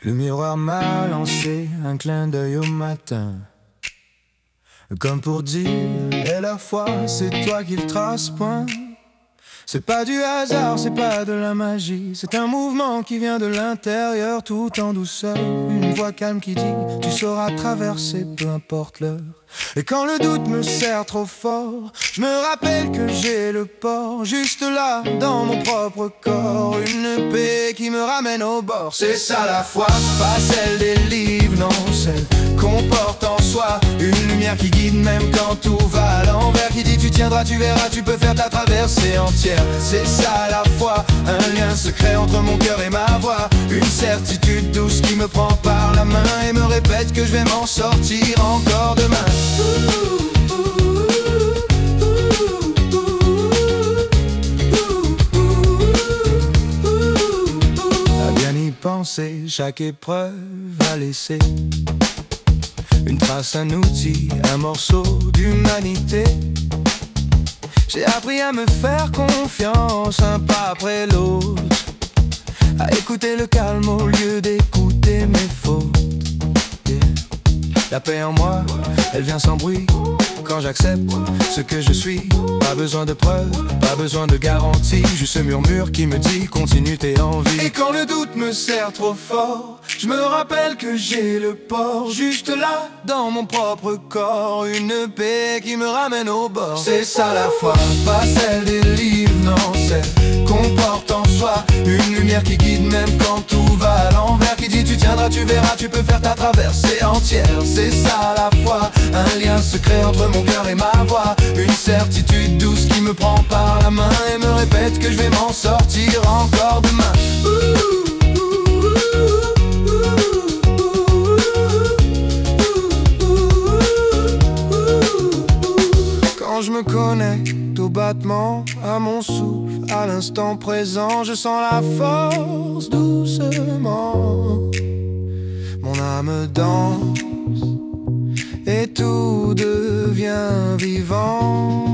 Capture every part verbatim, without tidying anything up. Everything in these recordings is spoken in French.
Le miroir m'a lancé un clin d'œil au matin, comme pour dire, et la foi, c'est toi qui le trace, point. C'est pas du hasard, c'est pas de la magie, c'est un mouvement qui vient de l'intérieur, tout en douceur. Une voix calme qui dit, tu sauras traverser, peu importe l'heure. Et quand le doute me serre trop fort, je me rappelle que j'ai le port, juste là, dans mon propre corps. Une paix qui me ramène au bord. C'est ça la foi, pas celle des livres, non, celle qu'on porte en soi. Une lumière qui guide même quand tout va à l'envers, qui dit tu tiendras, tu verras, tu peux faire ta traversée entière. C'est ça la foi, un lien secret entre mon cœur et ma voix. Une certitude douce qui me prend par la main et me répète que je vais m'en sortir encore demain. À bien y penser, chaque épreuve a laissé une trace, un outil, un morceau d'humanité. J'ai appris à me faire confiance, un pas après l'autre, à écouter le calme au lieu d'écouter mes fautes. Yeah. La paix en moi, elle vient sans bruit, quand j'accepte ce que je suis. Pas besoin de preuves, pas besoin de garantie, juste ce murmure qui me dit continue, t'es en vie. Et quand le doute me serre trop fort, je me rappelle que j'ai le port, juste là, dans mon propre corps. Une paix qui me ramène au bord. C'est ça la foi, pas celle des livres, non, celle qu'on porte en soi. Une lumière qui guide même quand tout va à l'envers, qui dit tu tiendras, tu verras, tu peux faire ta traversée entière. C'est ça la foi, un lien secret entre mon cœur et ma voix. Une certitude douce qui me prend par la main et me répète que je vais m'en sortir encore demain. Quand je me connecte au battement, à mon souffle, à l'instant présent, je sens la force doucement. Mon âme danse et tout devient vivant.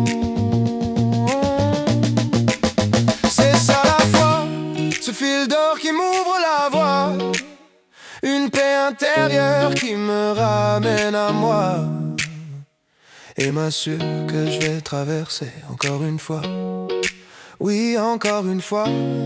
C'est ça la foi, ce fil d'or qui m'ouvre la voie. Une paix intérieure qui me ramène à moi et m'assure que je vais traverser encore une fois. Oui, encore une fois.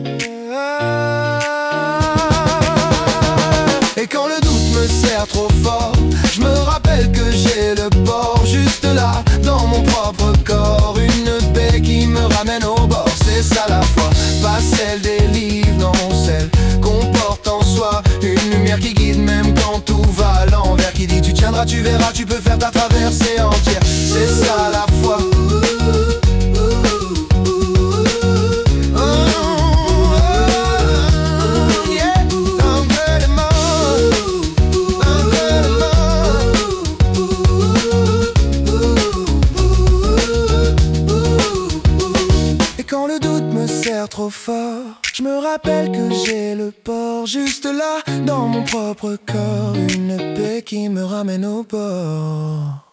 Et quand le doute me serre trop fort, je me rappelle que j'ai le port, juste là, dans mon propre corps. Une paix qui me ramène au bord. C'est ça la foi, pas celle des livres, non, celle qu'on porte en soi. Une lumière qui guide même quand tout va à l'envers, qui dit tu tiendras, tu verras, tu peux faire ta traversée entière. C'est ça la foi. Quand le doute me serre trop fort, je me rappelle que j'ai le port, juste là, dans mon propre corps. Une paix qui me ramène au bord.